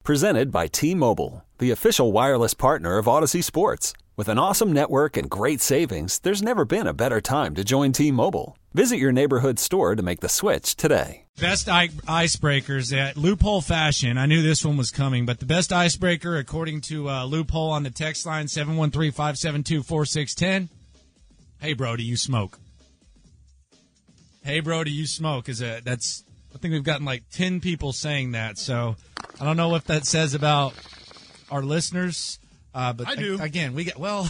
Presented by T-Mobile, the official wireless partner of Odyssey Sports. With an awesome network and great savings, there's never been a better time to join T-Mobile. Visit your neighborhood store to make the switch today. Best icebreakers at Loophole Fashion. I knew this one was coming, but the best icebreaker, according to Loophole on the text line, 713-572-4610. Hey, bro, do you smoke? Hey, bro, do you smoke? I think we've gotten like 10 people saying that, so I don't know what that says about our listeners. But I do. Again, we get we're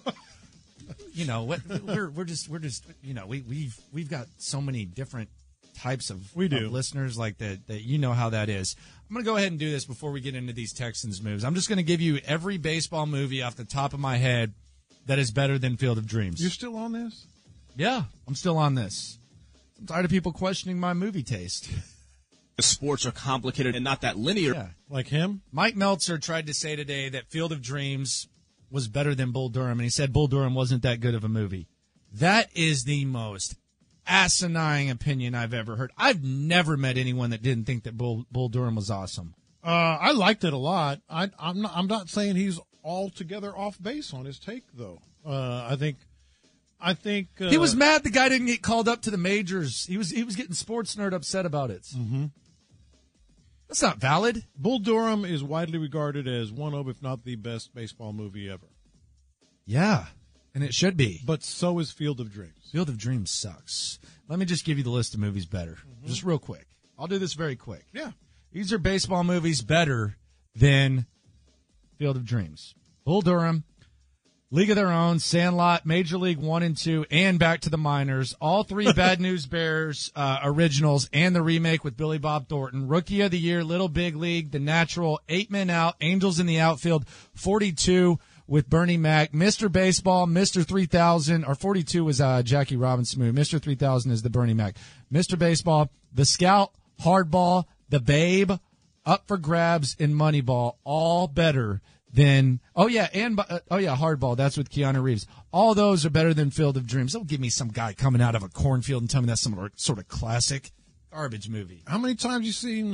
just we've got so many different types of listeners like that you know how that is. I'm going to go ahead and do this before we get into these Texans moves. I'm just going to give you every baseball movie off the top of my head that is better than Field of Dreams. You're still on this? Yeah, I'm still on this. I'm tired of people questioning my movie taste. Sports are complicated and not that linear. Yeah. Like him? Mike Meltzer tried to say today that Field of Dreams was better than Bull Durham, and he said Bull Durham wasn't that good of a movie. That is the most asinine opinion I've ever heard. I've never met anyone that didn't think that Bull Durham was awesome. I liked it a lot. I'm not saying he's altogether off base on his take, though. I think he was mad the guy didn't get called up to the majors. He was getting sports nerd upset about it. Mm-hmm. That's not valid. Bull Durham is widely regarded as one of, if not the best baseball movie ever. Yeah, and it should be. But so is Field of Dreams. Field of Dreams sucks. Let me just give you the list of movies better, just real quick. I'll do this very quick. Yeah. These are baseball movies better than Field of Dreams. Bull Durham, League of Their Own, Sandlot, Major League 1 and 2, and Back to the Minors. All three Bad News Bears originals and the remake with Billy Bob Thornton. Rookie of the Year, Little Big League, The Natural, 8 Men Out, Angels in the Outfield, 42 with Bernie Mac, Mr. Baseball, Mr. 3000, or 42 was Jackie Robinson movie. Mr. 3000 is the Bernie Mac. Mr. Baseball, The Scout, Hardball, The Babe, Up for Grabs, and Moneyball. All better than Hardball. That's with Keanu Reeves. All those are better than Field of Dreams. Don't give me some guy coming out of a cornfield and tell me that's some sort of classic garbage movie. How many times you seen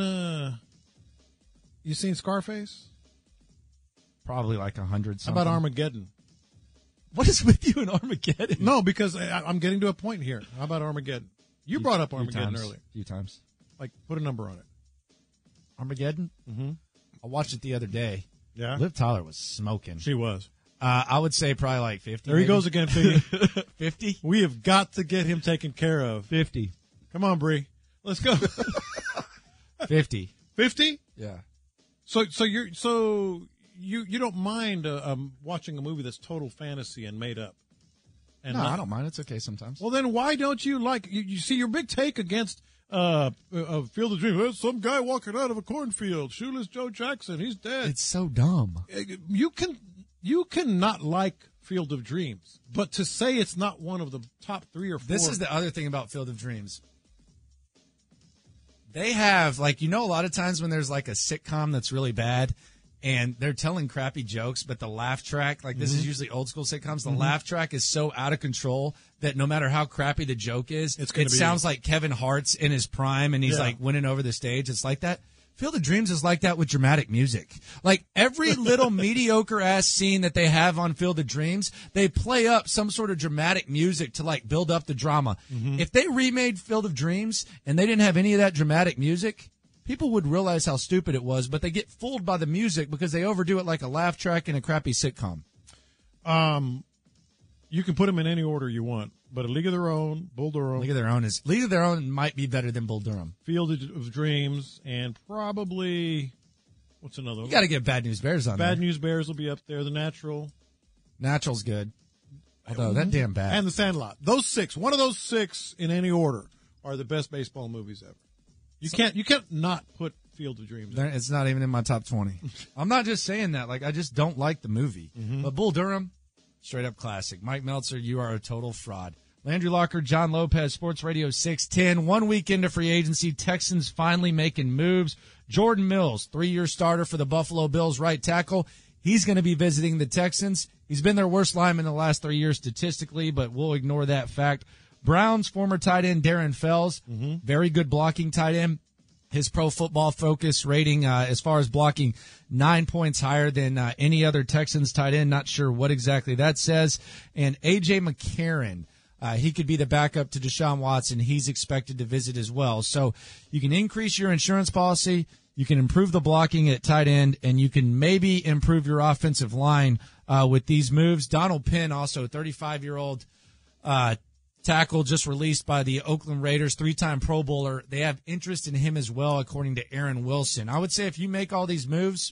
Scarface? Probably like 100. How about Armageddon? What is with you in Armageddon? No, because I'm getting to a point here. How about Armageddon? You brought up Armageddon earlier. A few times. Like, put a number on it. Armageddon? Mm-hmm. I watched it the other day. Yeah? Liv Tyler was smoking. She was. I would say probably like 50. There he goes again, Figgy. 50? We have got to get him taken care of. 50. Come on, Bree. Let's go. 50. 50? Yeah. So you don't mind watching a movie that's total fantasy and made up? No, I don't mind. It's okay sometimes. Well, then why don't you like you see your big take against Field of Dreams? Well, some guy walking out of a cornfield, shoeless Joe Jackson, he's dead. It's so dumb. You can not like Field of Dreams, but to say it's not one of the top 3 or 4. This is the other thing about Field of Dreams. They have, like, a lot of times when there's like a sitcom that's really bad and they're telling crappy jokes, but the laugh track, like this is usually old school sitcoms, the laugh track is so out of control that no matter how crappy the joke is, it sounds like Kevin Hart's in his prime and he's like winning over the stage. It's like that. Field of Dreams is like that with dramatic music. Like every little mediocre ass scene that they have on Field of Dreams, they play up some sort of dramatic music to like build up the drama. If they remade Field of Dreams and they didn't have any of that dramatic music, people would realize how stupid it was, but they get fooled by the music because they overdo it like a laugh track in a crappy sitcom. You can put them in any order you want, but A League of Their Own, Bull Durham. League of Their Own might be better than Bull Durham. Field of Dreams, and probably, what's another one? You got to get Bad News Bears on there. Bad News Bears will be up there. The Natural. Natural's good. Although, that damn bad. And The Sandlot. Those 6, one of those 6 in any order are the best baseball movies ever. You can't not put Field of Dreams. It's not even in my top 20. I'm not just saying that. Like, I just don't like the movie. But Bull Durham, straight up classic. Mike Meltzer, you are a total fraud. Landry Locker, John Lopez, Sports Radio 610. 1 week into free agency, Texans finally making moves. Jordan Mills, 3-year starter for the Buffalo Bills, right tackle. He's going to be visiting the Texans. He's been their worst lineman in the last 3 years statistically, but we'll ignore that fact. Browns former tight end Darren Fells, very good blocking tight end. His Pro Football Focus rating, as far as blocking, 9 points higher than any other Texans tight end. Not sure what exactly that says. And A.J. McCarron, he could be the backup to Deshaun Watson. He's expected to visit as well. So you can increase your insurance policy, you can improve the blocking at tight end, and you can maybe improve your offensive line with these moves. Donald Penn, also 35-year-old tackle, just released by the Oakland Raiders, 3-time Pro Bowler. They have interest in him as well, according to Aaron Wilson. I would say if you make all these moves,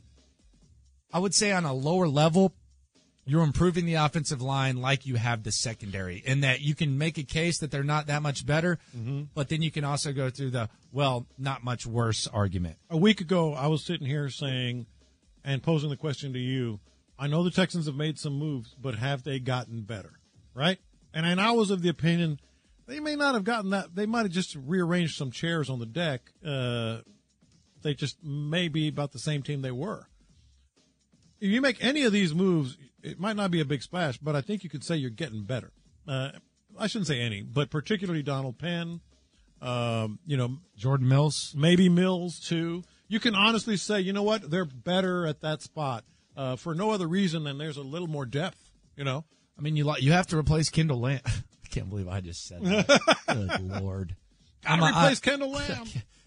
I would say on a lower level, you're improving the offensive line like you have the secondary, in that you can make a case that they're not that much better, but then you can also go through the, well, not much worse argument. A week ago, I was sitting here saying and posing the question to you, I know the Texans have made some moves, but have they gotten better, right? And I was of the opinion they may not have gotten that. They might have just rearranged some chairs on the deck. They just may be about the same team they were. If you make any of these moves, it might not be a big splash, but I think you could say you're getting better. I shouldn't say any, but particularly Donald Penn, Jordan Mills. Maybe Mills, too. You can honestly say, you know what, they're better at that spot for no other reason than there's a little more depth, you know. I mean, you have to replace Kendall Lamb. I can't believe I just said that. Good Lord. Replace Kendall Lamb.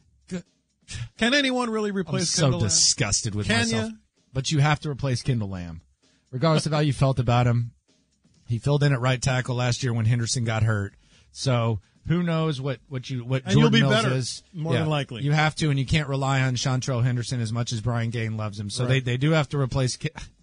Can anyone really replace Kendall Lamb? I'm so disgusted with Can myself. you? But you have to replace Kendall Lamb. Regardless of how you felt about him, he filled in at right tackle last year when Henderson got hurt. So who knows what Jordan you'll be Mills better, is. more than likely. You have to, and you can't rely on Chantrell Henderson as much as Brian Gaine loves him. So Right. they do have to replace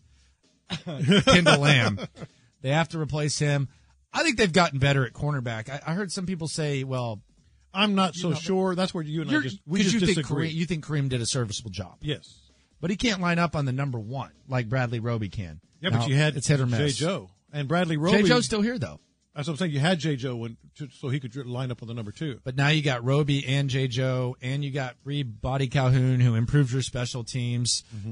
Kendall Lamb. They have to replace him. I think they've gotten better at cornerback. I heard some people say, well, I'm not so sure. That's where you and I just disagree. You think Kareem did a serviceable job. Yes. But he can't line up on the number one like Bradley Roby can. Yeah, Now, but you had it's hit or miss. J. Joe. And Bradley Roby. J. Joe's still here, though. That's what I'm saying. You had J. Joe so he could line up on the number 2. But now you got Roby and J. Joe, and you got Reed Body Calhoun, who improves your special teams. Mm-hmm.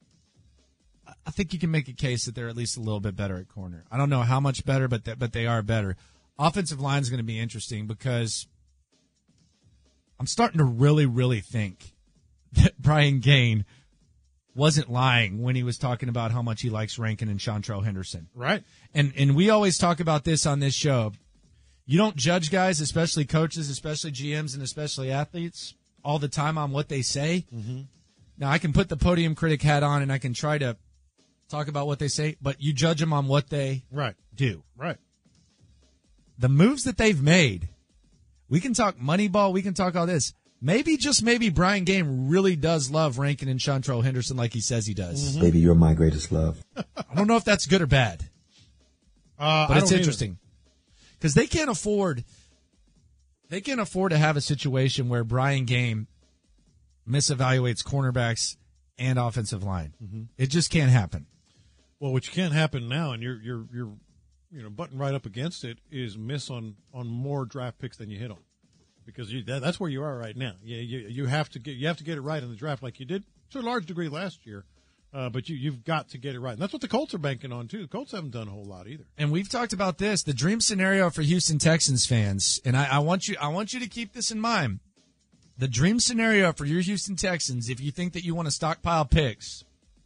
I think you can make a case that they're at least a little bit better at corner. I don't know how much better, but they are better. Offensive line is going to be interesting because I'm starting to really, really think that Brian Gaine wasn't lying when he was talking about how much he likes Rankin and Chantrell Henderson. Right. And we always talk about this on this show. You don't judge guys, especially coaches, especially GMs, and especially athletes, all the time on what they say. Mm-hmm. Now, I can put the podium critic hat on and I can try to talk about what they say, but you judge them on what they do. Right. The moves that they've made, we can talk Moneyball, we can talk all this. Maybe, just maybe, Brian Gaine really does love Rankin and Chantrell Henderson like he says he does. Mm-hmm. Baby, you're my greatest love. I don't know if that's good or bad, but it's interesting because they can't afford to have a situation where Brian Gaine misevaluates cornerbacks and offensive line. Mm-hmm. It just can't happen. Well, what can't happen now, and you're butting right up against it, is miss on more draft picks than you hit on, because that's where you are right now. Yeah, you have to get it right in the draft, like you did to a large degree last year. But you've got to get it right, and that's what the Colts are banking on too. The Colts haven't done a whole lot either. And we've talked about this, the dream scenario for Houston Texans fans, and I want you to keep this in mind. The dream scenario for your Houston Texans, if you think that you want to stockpile picks,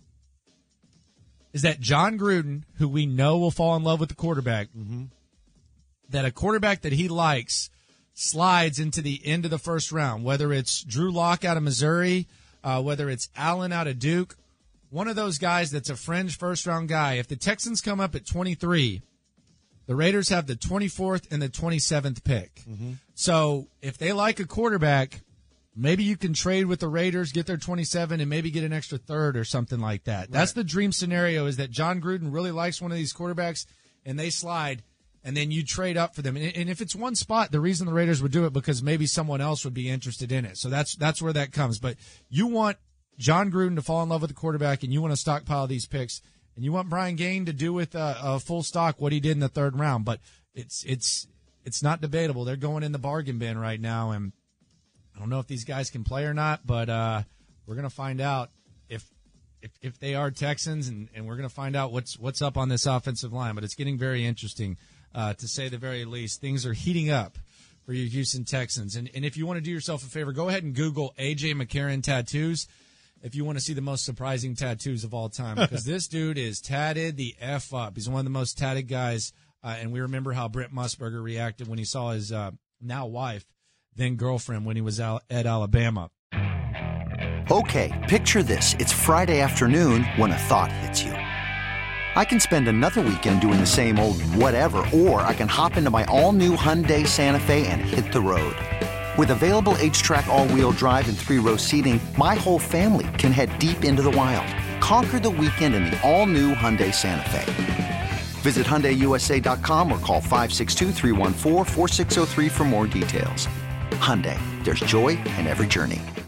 is that John Gruden, who we know will fall in love with the quarterback, that a quarterback that he likes slides into the end of the first round, whether it's Drew Lock out of Missouri, whether it's Allen out of Duke, one of those guys that's a fringe first-round guy. If the Texans come up at 23, the Raiders have the 24th and the 27th pick. Mm-hmm. So if they like a quarterback, maybe you can trade with the Raiders, get their 27, and maybe get an extra third or something like that. Right. That's the dream scenario, is that John Gruden really likes one of these quarterbacks, and they slide, and then you trade up for them. And if it's one spot, the reason the Raiders would do it because maybe someone else would be interested in it. So that's where that comes. But you want John Gruden to fall in love with the quarterback, and you want to stockpile these picks, and you want Brian Gaine to do with a full stock what he did in the third round. But it's not debatable. They're going in the bargain bin right now, and I don't know if these guys can play or not, but we're going to find out if they are Texans, and we're going to find out what's up on this offensive line. But it's getting very interesting, to say the very least. Things are heating up for your Houston Texans. And if you want to do yourself a favor, go ahead and Google A.J. McCarron tattoos if you want to see the most surprising tattoos of all time, because this dude is tatted the F up. He's one of the most tatted guys, and we remember how Brent Musburger reacted when he saw his now wife, then girlfriend, when he was at Alabama. Okay, picture this. It's Friday afternoon when a thought hits you. I can spend another weekend doing the same old whatever, or I can hop into my all-new Hyundai Santa Fe and hit the road. With available H-Track all-wheel drive and 3-row seating, my whole family can head deep into the wild. Conquer the weekend in the all-new Hyundai Santa Fe. Visit HyundaiUSA.com or call 562-314-4603 for more details. Hyundai, there's joy in every journey.